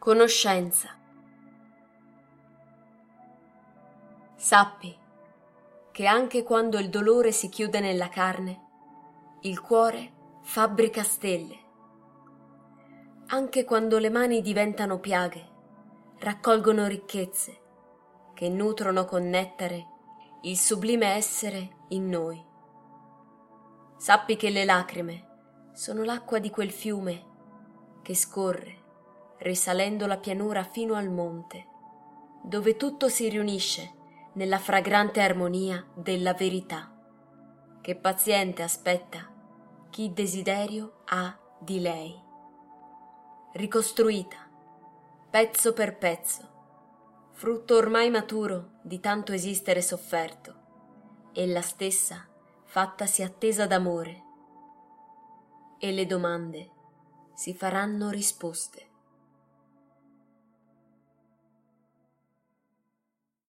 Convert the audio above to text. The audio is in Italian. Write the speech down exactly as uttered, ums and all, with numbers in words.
Conoscenza. Sappi che anche quando il dolore si chiude nella carne, il cuore fabbrica stelle. Anche quando le mani diventano piaghe, raccolgono ricchezze che nutrono con nettare il sublime essere in noi. Sappi che le lacrime sono l'acqua di quel fiume che scorre risalendo la pianura fino al monte, dove tutto si riunisce nella fragrante armonia della verità, che paziente aspetta chi desiderio ha di lei. Ricostruita, pezzo per pezzo, frutto ormai maturo di tanto esistere sofferto, ella stessa fattasi attesa d'amore, e le domande si faranno risposte.